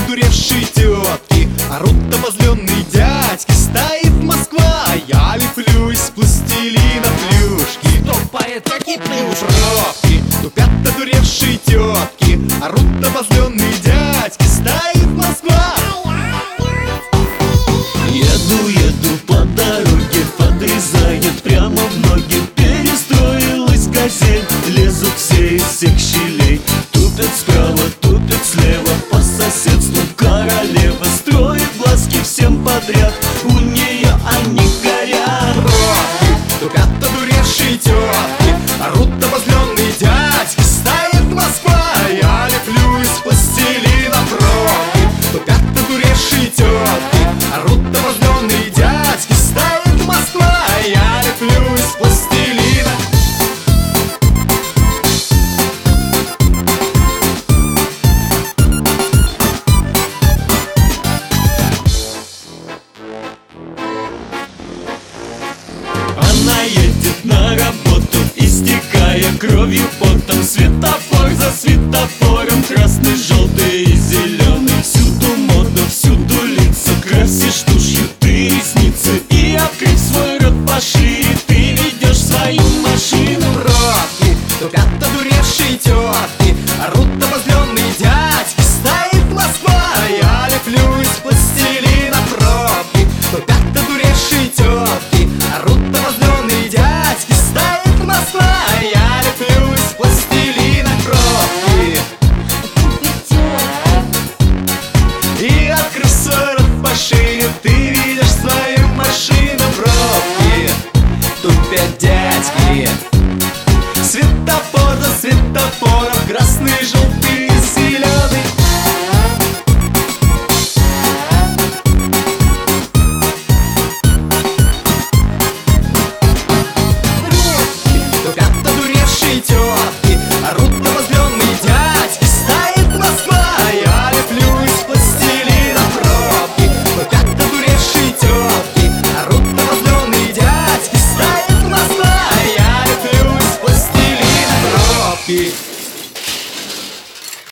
одуревшие тетки, орут обозленные дядьки. Стоит Москва, а я леплю из пластилина плюшки. Стоп, поэт, какие плюшки? Пробки, тупят одуревшие тетки, орут обозленные дядьки. Стоит Москва. Еду по дороге, подрезает прямо в ноги. Перестроилась газель, лезут все из всех щелей. Тупят справа, тупят слева, по соседству королева. Строит глазки всем подряд, у нее они горят. Пробки, тупят одуревшие тетки, орут обозленные дядьки. Стоит Москва, я леплю из пластилина пробки. Тупят одуревшие тетки, орут обозленные дядьки. Стоит Москва, я леплю из пластилина. Она едет на работу, истекая кровью потом. Светофор за светофором, красный, желтый и зеленый. Всюду мода, всюду лица, красишь тушью ты ресницы. И открыв свой рот пошире, ты ведешь свою машину. Пробки, тупят одуревшие тетки, орут обозленные дядьки. Стоит Москва, я леплю из пластилина пробки. Тупят одуревшие тетки, орут обозленные дядьки. Стоит Москва, я леплю из пластилина пробки. И открыв свой рот пошире, ты видишь свою машину. Пробки, тупят дядьки. Светофор за светофором, красный, желтый